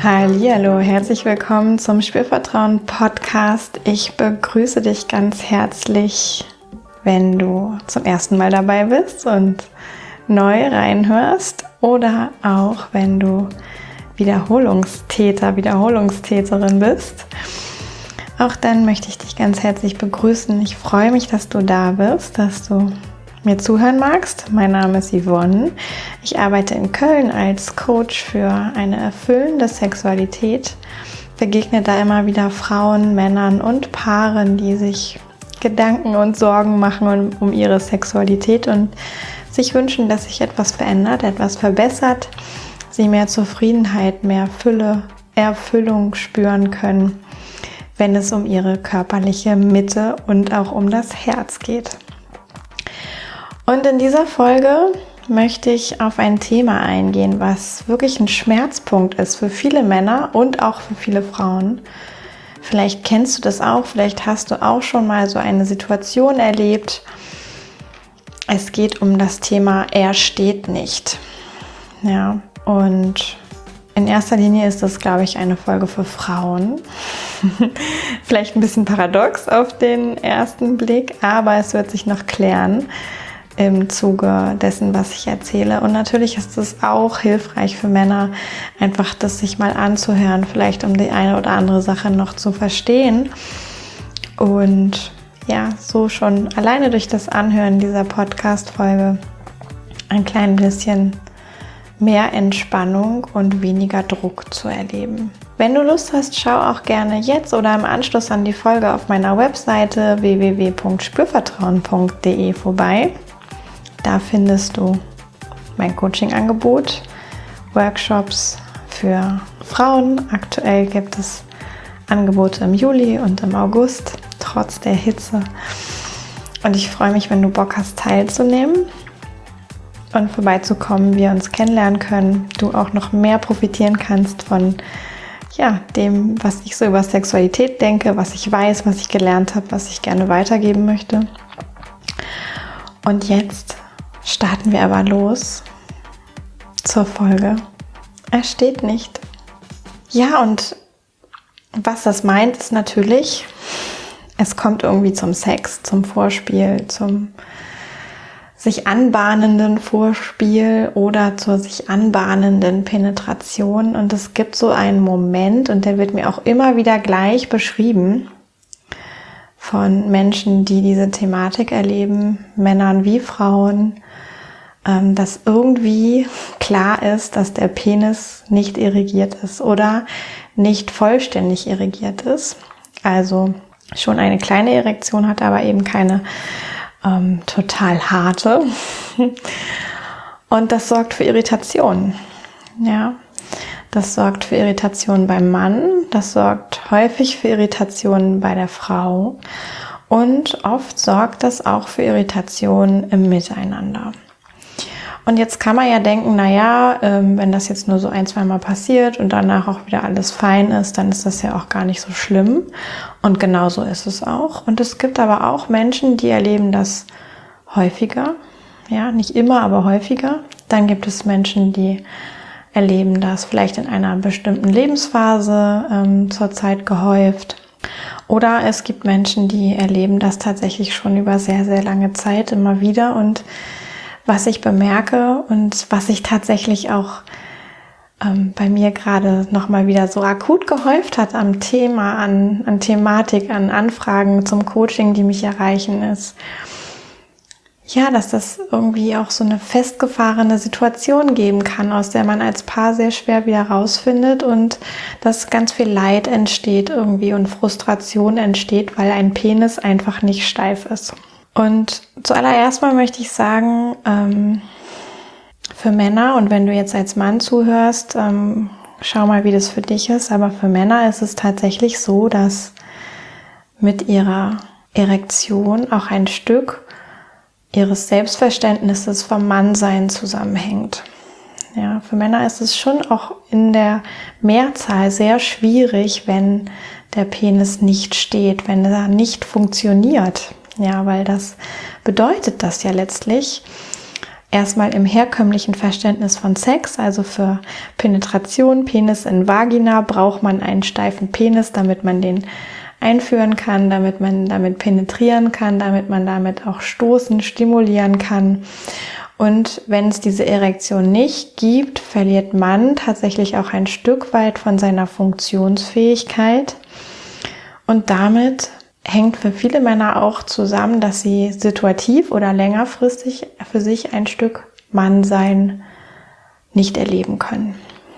Hallihallo, herzlich willkommen zum Spürvertrauen Podcast. Ich begrüße dich ganz herzlich, wenn du zum ersten Mal dabei bist und neu reinhörst oder auch wenn du Wiederholungstäterin bist. Auch dann möchte ich dich ganz herzlich begrüßen. Ich freue mich, dass du da bist, dass du mir zuhören magst. Mein Name ist Yvonne. Ich arbeite in Köln als Coach für eine erfüllende Sexualität. Begegne da immer wieder Frauen, Männern und Paaren, die sich Gedanken und Sorgen machen um ihre Sexualität und sich wünschen, dass sich etwas verändert, etwas verbessert, sie mehr Zufriedenheit, mehr Fülle, Erfüllung spüren können, wenn es um ihre körperliche Mitte und auch um das Herz geht. Und in dieser Folge möchte ich auf ein Thema eingehen, was wirklich ein Schmerzpunkt ist für viele Männer und auch für viele Frauen. Vielleicht kennst du das auch, vielleicht hast du auch schon mal so eine Situation erlebt. Es geht um das Thema "Er steht nicht". Ja, und in erster Linie ist das, glaube ich, eine Folge für Frauen. Vielleicht ein bisschen paradox auf den ersten Blick, aber es wird sich noch klären im Zuge dessen, was ich erzähle. Und natürlich ist es auch hilfreich für Männer, einfach das sich mal anzuhören, vielleicht um die eine oder andere Sache noch zu verstehen. Und ja, so schon alleine durch das Anhören dieser Podcast-Folge ein klein bisschen mehr Entspannung und weniger Druck zu erleben. Wenn du Lust hast, schau auch gerne jetzt oder im Anschluss an die Folge auf meiner Webseite www.spürvertrauen.de vorbei. Da findest du mein Coaching-Angebot, Workshops für Frauen. Aktuell gibt es Angebote im Juli und im August, trotz der Hitze. Und ich freue mich, wenn du Bock hast, teilzunehmen und vorbeizukommen, wir uns kennenlernen können, du auch noch mehr profitieren kannst von dem, was ich so über Sexualität denke, was ich weiß, was ich gelernt habe, was ich gerne weitergeben möchte. Und jetzt starten wir aber los zur Folge. Er steht nicht. Ja, und was das meint, ist natürlich, es kommt irgendwie zum Sex, zum Vorspiel, zum sich anbahnenden Vorspiel oder zur sich anbahnenden Penetration. Und es gibt so einen Moment, und der wird mir auch immer wieder gleich beschrieben von Menschen, die diese Thematik erleben, Männern wie Frauen, dass irgendwie klar ist, dass der Penis nicht irrigiert ist oder nicht vollständig irrigiert ist. Also schon eine kleine Erektion hat, aber eben keine total harte. Und das sorgt für Irritation. Ja, das sorgt für Irritation beim Mann, das sorgt häufig für Irritation bei der Frau und oft sorgt das auch für Irritation im Miteinander. Und jetzt kann man ja denken, wenn das jetzt nur so 1-2 Mal passiert und danach auch wieder alles fein ist, dann ist das ja auch gar nicht so schlimm. Und genau so ist es auch. Und es gibt aber auch Menschen, die erleben das häufiger. Ja, nicht immer, aber häufiger. Dann gibt es Menschen, die erleben das vielleicht in einer bestimmten Lebensphase zurzeit gehäuft. Oder es gibt Menschen, die erleben das tatsächlich schon über sehr, sehr lange Zeit immer wieder. Und was ich bemerke und was sich tatsächlich auch bei mir gerade nochmal wieder so akut gehäuft hat am Thema, an Thematik, an Anfragen zum Coaching, die mich erreichen, ist, dass das irgendwie auch so eine festgefahrene Situation geben kann, aus der man als Paar sehr schwer wieder rausfindet und dass ganz viel Leid entsteht irgendwie und Frustration entsteht, weil ein Penis einfach nicht steif ist. Und zuallererst mal möchte ich sagen, für Männer, und wenn du jetzt als Mann zuhörst, schau mal, wie das für dich ist, aber für Männer ist es tatsächlich so, dass mit ihrer Erektion auch ein Stück ihres Selbstverständnisses vom Mannsein zusammenhängt. Ja, für Männer ist es schon auch in der Mehrzahl sehr schwierig, wenn der Penis nicht steht, wenn er nicht funktioniert. Ja, weil das bedeutet das ja letztlich, erstmal im herkömmlichen Verständnis von Sex, also für Penetration, Penis in Vagina, braucht man einen steifen Penis, damit man den einführen kann, damit man damit penetrieren kann, damit man damit auch stoßen, stimulieren kann. Und wenn es diese Erektion nicht gibt, verliert man tatsächlich auch ein Stück weit von seiner Funktionsfähigkeit. Und damit hängt für viele Männer auch zusammen, dass sie situativ oder längerfristig für sich ein Stück Mannsein nicht erleben können.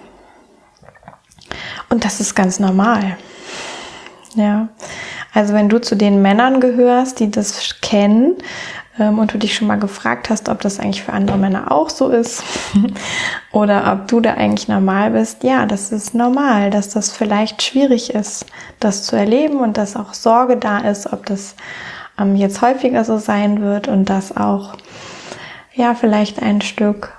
Und das ist ganz normal. Ja, also wenn du zu den Männern gehörst, die das kennen, und du dich schon mal gefragt hast, ob das eigentlich für andere Männer auch so ist oder ob du da eigentlich normal bist, ja, das ist normal, dass das vielleicht schwierig ist, das zu erleben und dass auch Sorge da ist, ob das jetzt häufiger so sein wird und dass auch, ja, vielleicht ein Stück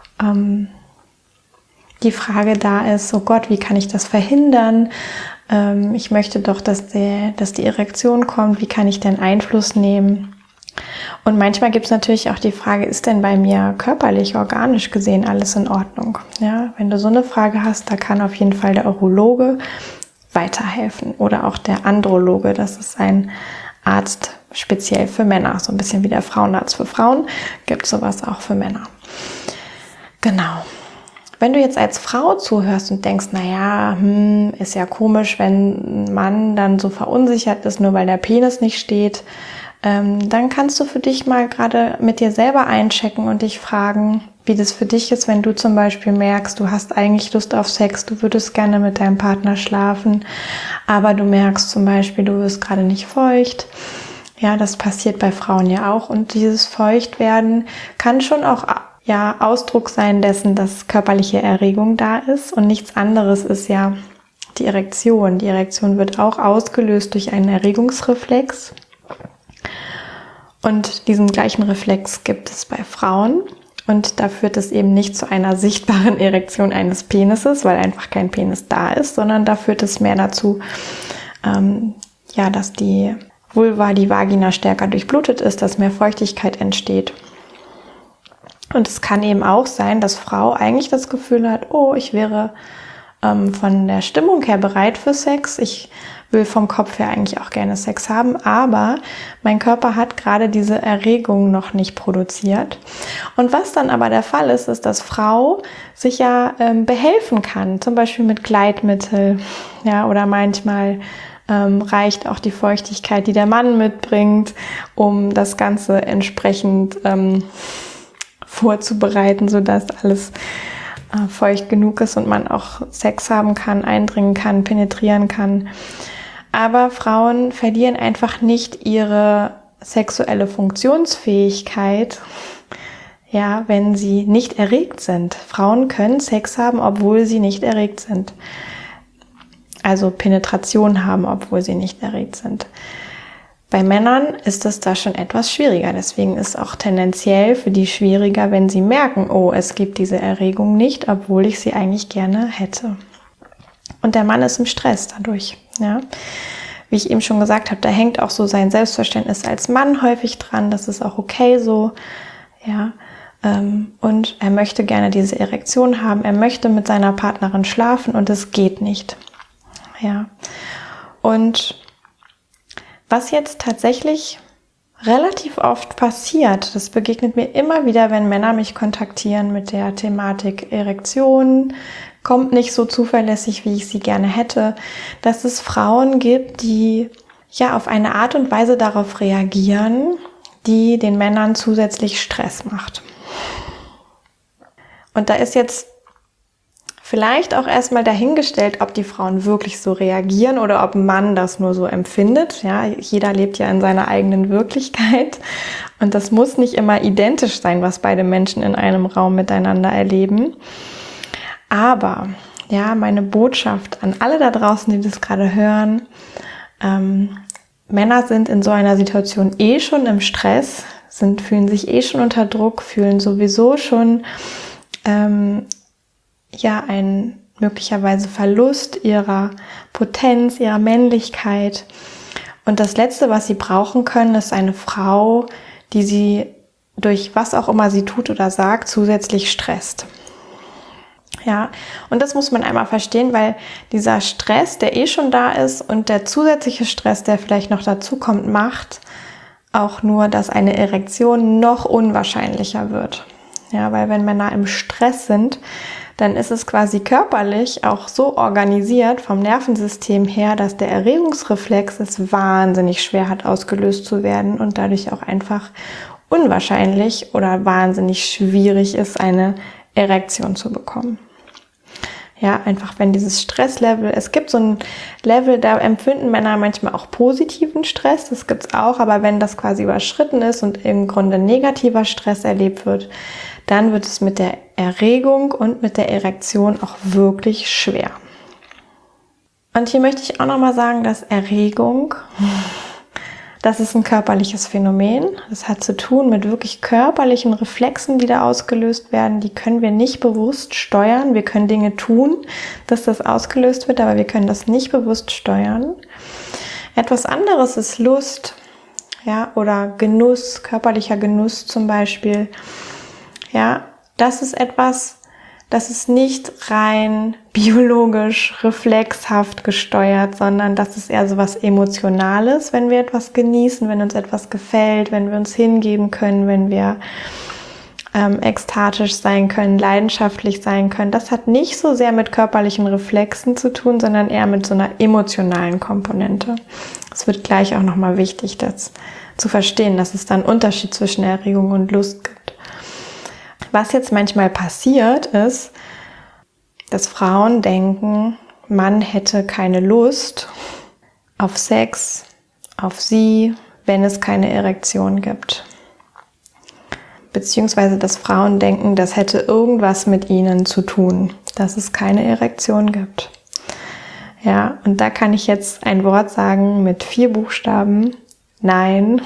die Frage da ist, oh Gott, wie kann ich das verhindern? Ich möchte doch, dass die Erektion kommt, wie kann ich denn Einfluss nehmen? Und manchmal gibt es natürlich auch die Frage, ist denn bei mir körperlich, organisch gesehen alles in Ordnung? Ja, wenn du so eine Frage hast, da kann auf jeden Fall der Urologe weiterhelfen oder auch der Androloge, das ist ein Arzt speziell für Männer, so ein bisschen wie der Frauenarzt für Frauen, gibt es sowas auch für Männer. Genau. Wenn du jetzt als Frau zuhörst und denkst, naja, ist ja komisch, wenn ein Mann dann so verunsichert ist, nur weil der Penis nicht steht, dann kannst du für dich mal gerade mit dir selber einchecken und dich fragen, wie das für dich ist, wenn du zum Beispiel merkst, du hast eigentlich Lust auf Sex, du würdest gerne mit deinem Partner schlafen, aber du merkst zum Beispiel, du wirst gerade nicht feucht. Ja, das passiert bei Frauen ja auch und dieses Feuchtwerden kann schon auch Ausdruck sein dessen, dass körperliche Erregung da ist und nichts anderes ist ja die Erektion. Die Erektion wird auch ausgelöst durch einen Erregungsreflex. Und diesen gleichen Reflex gibt es bei Frauen und da führt es eben nicht zu einer sichtbaren Erektion eines Penises, weil einfach kein Penis da ist, sondern da führt es mehr dazu, dass die Vulva, die Vagina stärker durchblutet ist, dass mehr Feuchtigkeit entsteht. Und es kann eben auch sein, dass Frau eigentlich das Gefühl hat, oh, ich wäre von der Stimmung her bereit für Sex, ich will vom Kopf her eigentlich auch gerne Sex haben, aber mein Körper hat gerade diese Erregung noch nicht produziert. Und was dann aber der Fall ist, ist, dass Frau sich ja behelfen kann, zum Beispiel mit Gleitmittel, ja, oder manchmal reicht auch die Feuchtigkeit, die der Mann mitbringt, um das Ganze entsprechend vorzubereiten, sodass alles feucht genug ist und man auch Sex haben kann, eindringen kann, penetrieren kann. Aber Frauen verlieren einfach nicht ihre sexuelle Funktionsfähigkeit, ja, wenn sie nicht erregt sind. Frauen können Sex haben, obwohl sie nicht erregt sind. Also Penetration haben, obwohl sie nicht erregt sind. Bei Männern ist es da schon etwas schwieriger. Deswegen ist auch tendenziell für die schwieriger, wenn sie merken, oh, es gibt diese Erregung nicht, obwohl ich sie eigentlich gerne hätte. Und der Mann ist im Stress dadurch. Ja. Wie ich eben schon gesagt habe, da hängt auch so sein Selbstverständnis als Mann häufig dran. Das ist auch okay so. Ja. Und er möchte gerne diese Erektion haben. Er möchte mit seiner Partnerin schlafen und es geht nicht. Ja. Und was jetzt tatsächlich relativ oft passiert, das begegnet mir immer wieder, wenn Männer mich kontaktieren mit der Thematik Erektion, kommt nicht so zuverlässig, wie ich sie gerne hätte, dass es Frauen gibt, die ja auf eine Art und Weise darauf reagieren, die den Männern zusätzlich Stress macht. Und da ist jetzt vielleicht auch erstmal dahingestellt, ob die Frauen wirklich so reagieren oder ob ein Mann das nur so empfindet. Ja, jeder lebt ja in seiner eigenen Wirklichkeit und das muss nicht immer identisch sein, was beide Menschen in einem Raum miteinander erleben. Aber ja, meine Botschaft an alle da draußen, die das gerade hören, Männer sind in so einer Situation schon im Stress, fühlen sich schon unter Druck, fühlen sowieso schon einen möglicherweise Verlust ihrer Potenz, ihrer Männlichkeit. Und das Letzte, was sie brauchen können, ist eine Frau, die sie durch was auch immer sie tut oder sagt, zusätzlich stresst. Ja, und das muss man einmal verstehen, weil dieser Stress, der eh schon da ist und der zusätzliche Stress, der vielleicht noch dazu kommt, macht auch nur, dass eine Erektion noch unwahrscheinlicher wird. Ja, weil wenn Männer im Stress sind, dann ist es quasi körperlich auch so organisiert vom Nervensystem her, dass der Erregungsreflex es wahnsinnig schwer hat, ausgelöst zu werden und dadurch auch einfach unwahrscheinlich oder wahnsinnig schwierig ist, eine Erektion zu bekommen. Ja, einfach wenn dieses Stresslevel, es gibt so ein Level, da empfinden Männer manchmal auch positiven Stress, das gibt's auch, aber wenn das quasi überschritten ist und im Grunde negativer Stress erlebt wird, dann wird es mit der Erregung und mit der Erektion auch wirklich schwer. Und hier möchte ich auch nochmal sagen, dass Erregung, das ist ein körperliches Phänomen. Das hat zu tun mit wirklich körperlichen Reflexen, die da ausgelöst werden. Die können wir nicht bewusst steuern. Wir können Dinge tun, dass das ausgelöst wird, aber wir können das nicht bewusst steuern. Etwas anderes ist Lust, ja, oder Genuss, körperlicher Genuss zum Beispiel. Ja, das ist etwas, das ist nicht rein biologisch, reflexhaft gesteuert, sondern das ist eher so was Emotionales, wenn wir etwas genießen, wenn uns etwas gefällt, wenn wir uns hingeben können, wenn wir ekstatisch sein können, leidenschaftlich sein können. Das hat nicht so sehr mit körperlichen Reflexen zu tun, sondern eher mit so einer emotionalen Komponente. Es wird gleich auch nochmal wichtig, das zu verstehen, dass es da einen Unterschied zwischen Erregung und Lust gibt. Was jetzt manchmal passiert ist, dass Frauen denken, Mann hätte keine Lust auf Sex, auf sie, wenn es keine Erektion gibt. Beziehungsweise, dass Frauen denken, das hätte irgendwas mit ihnen zu tun, dass es keine Erektion gibt. Ja, und da kann ich jetzt ein Wort sagen mit 4 Buchstaben. Nein.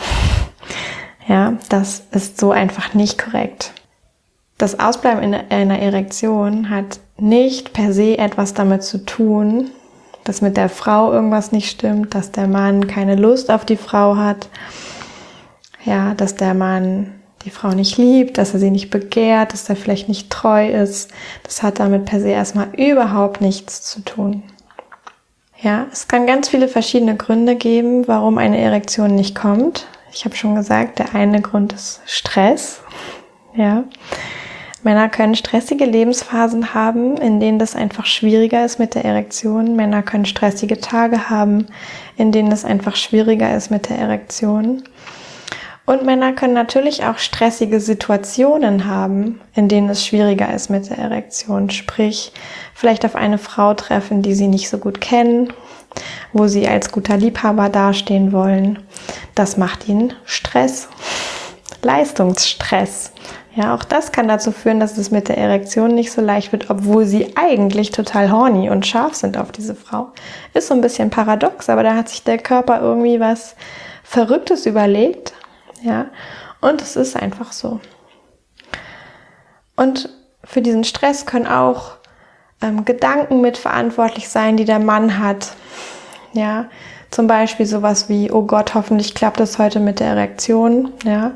Ja, das ist so einfach nicht korrekt. Das Ausbleiben in einer Erektion hat nicht per se etwas damit zu tun, dass mit der Frau irgendwas nicht stimmt, dass der Mann keine Lust auf die Frau hat, ja, dass der Mann die Frau nicht liebt, dass er sie nicht begehrt, dass er vielleicht nicht treu ist. Das hat damit per se erstmal überhaupt nichts zu tun. Ja, es kann ganz viele verschiedene Gründe geben, warum eine Erektion nicht kommt. Ich habe schon gesagt, der eine Grund ist Stress. Ja. Männer können stressige Lebensphasen haben, in denen das einfach schwieriger ist mit der Erektion. Männer können stressige Tage haben, in denen es einfach schwieriger ist mit der Erektion. Und Männer können natürlich auch stressige Situationen haben, in denen es schwieriger ist mit der Erektion. Sprich, vielleicht auf eine Frau treffen, die sie nicht so gut kennen, wo sie als guter Liebhaber dastehen wollen. Das macht ihnen Stress, Leistungsstress. Ja, auch das kann dazu führen, dass es mit der Erektion nicht so leicht wird, obwohl sie eigentlich total horny und scharf sind auf diese Frau. Ist so ein bisschen paradox, aber da hat sich der Körper irgendwie was Verrücktes überlegt. Ja, und es ist einfach so. Und für diesen Stress können auch Gedanken mitverantwortlich sein, die der Mann hat. Ja, zum Beispiel sowas wie, oh Gott, hoffentlich klappt es heute mit der Erektion. Ja,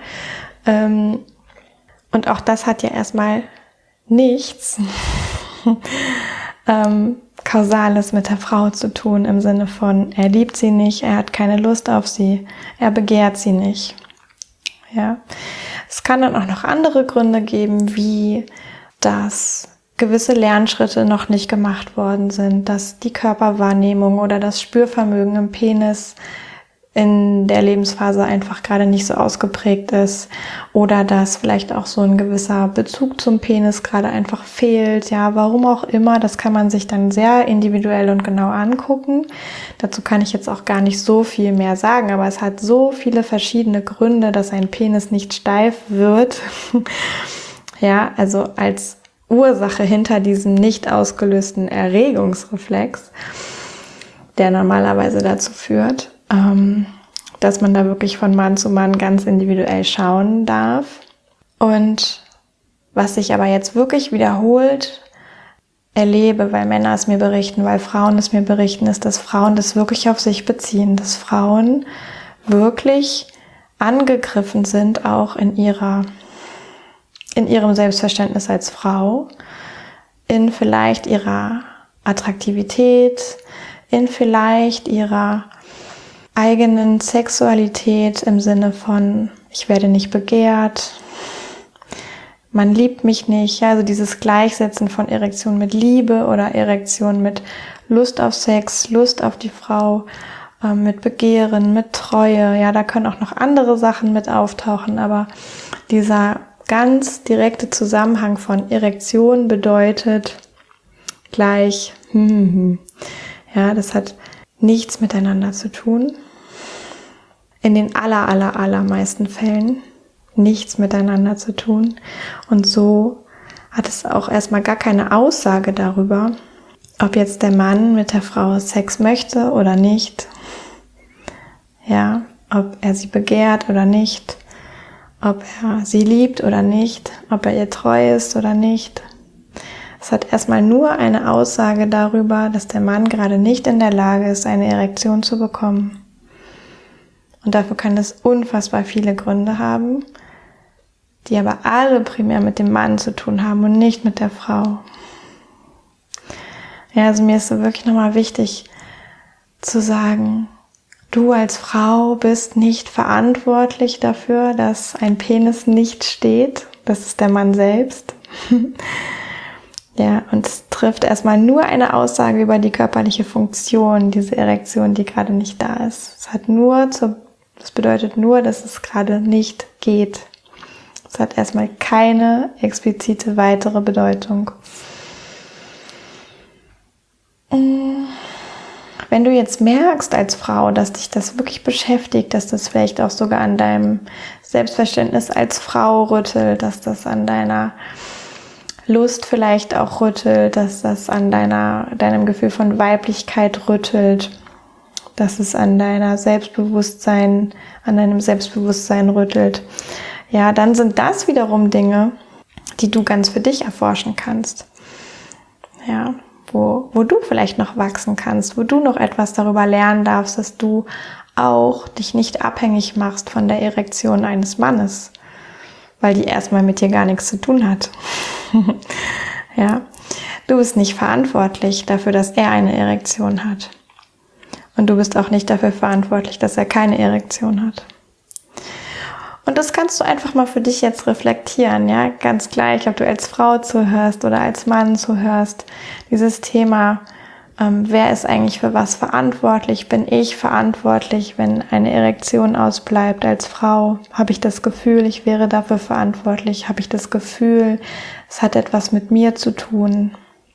und auch das hat ja erstmal nichts Kausales mit der Frau zu tun, im Sinne von, er liebt sie nicht, er hat keine Lust auf sie, er begehrt sie nicht. Ja, es kann dann auch noch andere Gründe geben, wie dass gewisse Lernschritte noch nicht gemacht worden sind, dass die Körperwahrnehmung oder das Spürvermögen im Penis in der Lebensphase einfach gerade nicht so ausgeprägt ist oder dass vielleicht auch so ein gewisser Bezug zum Penis gerade einfach fehlt. Ja, warum auch immer, das kann man sich dann sehr individuell und genau angucken. Dazu kann ich jetzt auch gar nicht so viel mehr sagen, aber es hat so viele verschiedene Gründe, dass ein Penis nicht steif wird. Ja, also als Ursache hinter diesem nicht ausgelösten Erregungsreflex, der normalerweise dazu führt, dass man da wirklich von Mann zu Mann ganz individuell schauen darf. Und was sich aber jetzt wirklich wiederholt erlebe, weil Männer es mir berichten, weil Frauen es mir berichten, ist, dass Frauen das wirklich auf sich beziehen, dass Frauen wirklich angegriffen sind, auch in ihrer in ihrem Selbstverständnis als Frau, in vielleicht ihrer Attraktivität, in vielleicht ihrer eigenen Sexualität im Sinne von, ich werde nicht begehrt, man liebt mich nicht, ja, also dieses Gleichsetzen von Erektion mit Liebe oder Erektion mit Lust auf Sex, Lust auf die Frau, mit Begehren, mit Treue, ja, da können auch noch andere Sachen mit auftauchen, aber dieser ganz direkte Zusammenhang von Erektion bedeutet gleich, ja, das hat nichts miteinander zu tun. In den allermeisten Fällen nichts miteinander zu tun. Und so hat es auch erstmal gar keine Aussage darüber, ob jetzt der Mann mit der Frau Sex möchte oder nicht. Ja, ob er sie begehrt oder nicht. Ob er sie liebt oder nicht. Ob er ihr treu ist oder nicht. Es hat erstmal nur eine Aussage darüber, dass der Mann gerade nicht in der Lage ist, eine Erektion zu bekommen. Und dafür kann es unfassbar viele Gründe haben, die aber alle primär mit dem Mann zu tun haben und nicht mit der Frau. Ja, also mir ist so wirklich nochmal wichtig zu sagen, du als Frau bist nicht verantwortlich dafür, dass ein Penis nicht steht. Das ist der Mann selbst. Ja, und es trifft erstmal nur eine Aussage über die körperliche Funktion, diese Erektion, die gerade nicht da ist. Das bedeutet nur, dass es gerade nicht geht. Es hat erstmal keine explizite weitere Bedeutung. Wenn du jetzt merkst als Frau, dass dich das wirklich beschäftigt, dass das vielleicht auch sogar an deinem Selbstverständnis als Frau rüttelt, dass das an deiner Lust vielleicht auch rüttelt, dass das an deinem Gefühl von Weiblichkeit rüttelt, dass es an deinem Selbstbewusstsein rüttelt, ja, dann sind das wiederum Dinge, die du ganz für dich erforschen kannst. Ja, wo du vielleicht noch wachsen kannst, wo du noch etwas darüber lernen darfst, dass du auch dich nicht abhängig machst von der Erektion eines Mannes, weil die erstmal mit dir gar nichts zu tun hat. Ja, du bist nicht verantwortlich dafür, dass er eine Erektion hat. Und du bist auch nicht dafür verantwortlich, dass er keine Erektion hat. Und das kannst du einfach mal für dich jetzt reflektieren, ja, ganz gleich, ob du als Frau zuhörst oder als Mann zuhörst. Dieses Thema, wer ist eigentlich für was verantwortlich? Bin ich verantwortlich, wenn eine Erektion ausbleibt als Frau? Habe ich das Gefühl, ich wäre dafür verantwortlich? Habe ich das Gefühl, es hat etwas mit mir zu tun?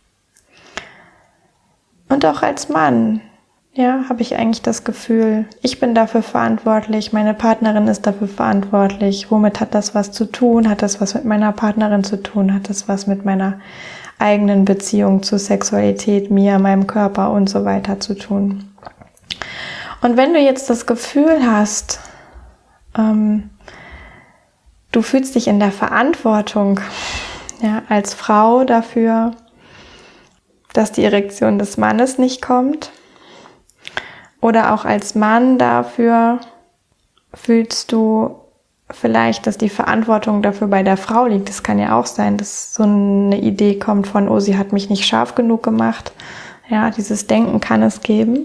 Und auch als Mann. Ja, habe ich eigentlich das Gefühl, ich bin dafür verantwortlich, meine Partnerin ist dafür verantwortlich. Womit hat das was zu tun? Hat das was mit meiner Partnerin zu tun? Hat das was mit meiner eigenen Beziehung zur Sexualität, mir, meinem Körper und so weiter zu tun? Und wenn du jetzt das Gefühl hast, du fühlst dich in der Verantwortung, ja, als Frau dafür, dass die Erektion des Mannes nicht kommt, oder auch als Mann dafür fühlst du vielleicht, dass die Verantwortung dafür bei der Frau liegt. Das kann ja auch sein, dass so eine Idee kommt von, oh, sie hat mich nicht scharf genug gemacht. Ja, dieses Denken kann es geben.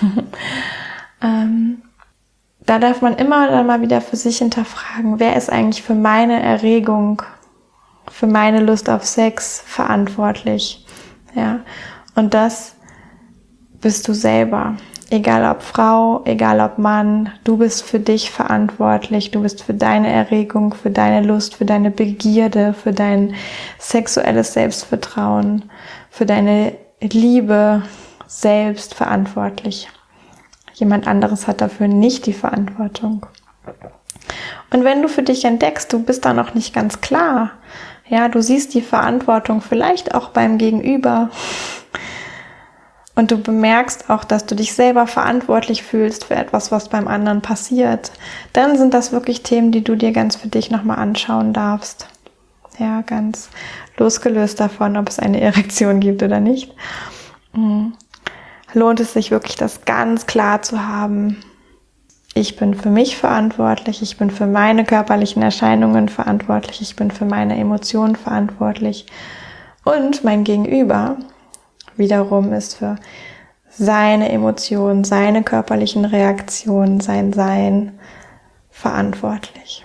Da darf man immer dann mal wieder für sich hinterfragen, wer ist eigentlich für meine Erregung, für meine Lust auf Sex verantwortlich? Ja, und das bist du selber. Egal ob Frau, egal ob Mann, du bist für dich verantwortlich, du bist für deine Erregung, für deine Lust, für deine Begierde, für dein sexuelles Selbstvertrauen, für deine Liebe selbst verantwortlich. Jemand anderes hat dafür nicht die Verantwortung. Und wenn du für dich entdeckst, du bist da noch nicht ganz klar, ja, du siehst die Verantwortung vielleicht auch beim Gegenüber, und du bemerkst auch, dass du dich selber verantwortlich fühlst für etwas, was beim anderen passiert, dann sind das wirklich Themen, die du dir ganz für dich nochmal anschauen darfst. Ja, ganz losgelöst davon, ob es eine Erektion gibt oder nicht. Lohnt es sich wirklich, das ganz klar zu haben. ich bin für mich verantwortlich, ich bin für meine körperlichen Erscheinungen verantwortlich, ich bin für meine Emotionen verantwortlich und mein Gegenüber wiederum ist für seine Emotionen, seine körperlichen Reaktionen, sein Sein verantwortlich.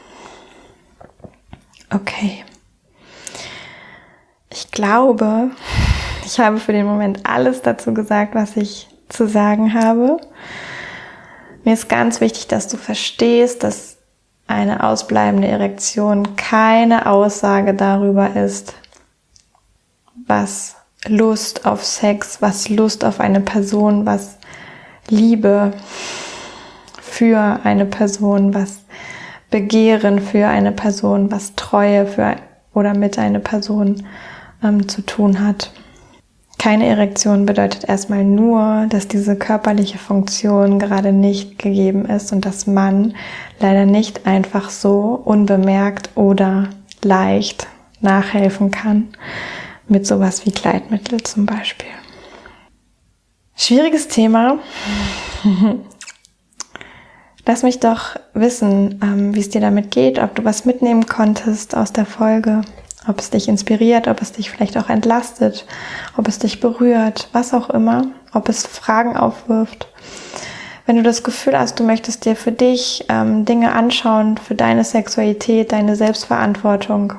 Okay. Ich glaube, ich habe für den Moment alles dazu gesagt, was ich zu sagen habe. Mir ist ganz wichtig, dass du verstehst, dass eine ausbleibende Erektion keine Aussage darüber ist, was Lust auf Sex, was Lust auf eine Person, was Liebe für eine Person, was Begehren für eine Person, was Treue für oder mit einer Person zu tun hat. Keine Erektion bedeutet erstmal nur, dass diese körperliche Funktion gerade nicht gegeben ist und dass man leider nicht einfach so unbemerkt oder leicht nachhelfen kann mit sowas wie Gleitmittel zum Beispiel. Schwieriges Thema. Lass mich doch wissen, wie es dir damit geht, ob du was mitnehmen konntest aus der Folge, ob es dich inspiriert, ob es dich vielleicht auch entlastet, ob es dich berührt, was auch immer, ob es Fragen aufwirft. Wenn du das Gefühl hast, du möchtest dir für dich Dinge anschauen, für deine Sexualität, deine Selbstverantwortung,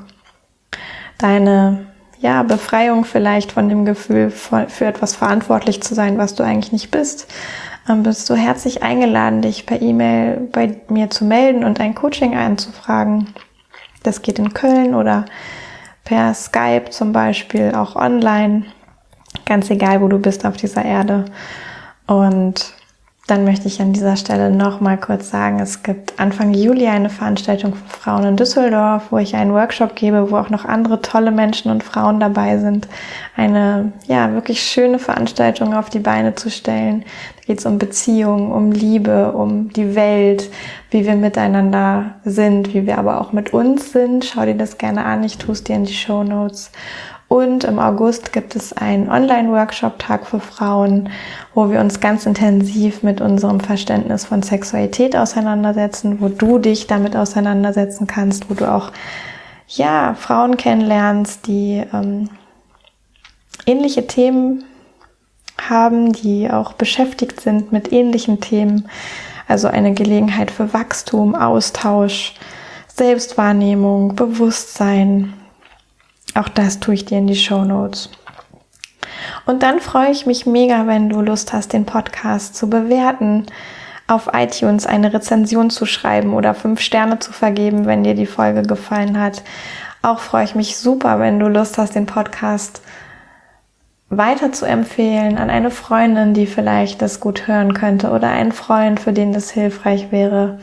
deine Befreiung vielleicht von dem Gefühl, für etwas verantwortlich zu sein, was du eigentlich nicht bist, bist du herzlich eingeladen, dich per E-Mail bei mir zu melden und ein Coaching anzufragen. Das geht in Köln oder per Skype zum Beispiel, auch online, ganz egal, wo du bist auf dieser Erde. Und dann möchte ich an dieser Stelle noch mal kurz sagen, es gibt Anfang Juli eine Veranstaltung für Frauen in Düsseldorf, wo ich einen Workshop gebe, wo auch noch andere tolle Menschen und Frauen dabei sind, eine wirklich schöne Veranstaltung auf die Beine zu stellen. Da geht es um Beziehungen, um Liebe, um die Welt, wie wir miteinander sind, wie wir aber auch mit uns sind. Schau dir das gerne an, ich tue es dir in die Shownotes. Und im August gibt es einen Online-Workshop-Tag für Frauen, wo wir uns ganz intensiv mit unserem Verständnis von Sexualität auseinandersetzen, wo du dich damit auseinandersetzen kannst, wo du auch Frauen kennenlernst, die ähnliche Themen haben, die auch beschäftigt sind mit ähnlichen Themen. Also eine Gelegenheit für Wachstum, Austausch, Selbstwahrnehmung, Bewusstsein. Auch das tue ich dir in die Shownotes. Und dann freue ich mich mega, wenn du Lust hast, den Podcast zu bewerten, auf iTunes eine Rezension zu schreiben oder 5 Sterne zu vergeben, wenn dir die Folge gefallen hat. Auch freue ich mich super, wenn du Lust hast, den Podcast weiter zu empfehlen an eine Freundin, die vielleicht das gut hören könnte oder einen Freund, für den das hilfreich wäre.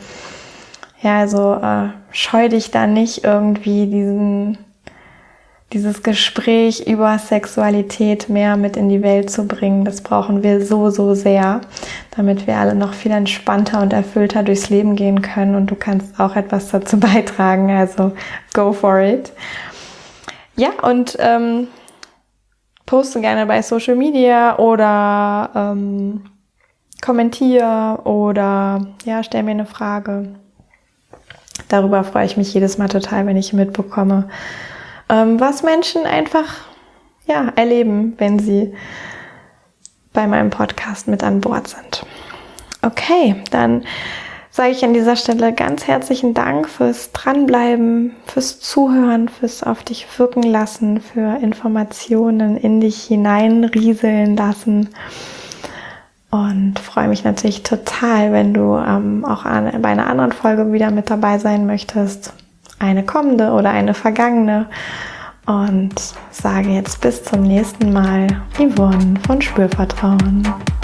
Scheu dich da nicht irgendwie dieses Gespräch über Sexualität mehr mit in die Welt zu bringen. Das brauchen wir so, so sehr, damit wir alle noch viel entspannter und erfüllter durchs Leben gehen können. Und du kannst auch etwas dazu beitragen, also go for it. Ja, und poste gerne bei Social Media oder kommentiere oder stell mir eine Frage. Darüber freue ich mich jedes Mal total, wenn ich mitbekomme, was Menschen einfach erleben, wenn sie bei meinem Podcast mit an Bord sind. Okay, dann sage ich an dieser Stelle ganz herzlichen Dank fürs Dranbleiben, fürs Zuhören, fürs auf dich wirken lassen, für Informationen in dich hineinrieseln lassen. Und freue mich natürlich total, wenn du auch bei einer anderen Folge wieder mit dabei sein möchtest. Eine kommende oder eine vergangene. Und sage jetzt bis zum nächsten Mal, Yvonne von Spürvertrauen.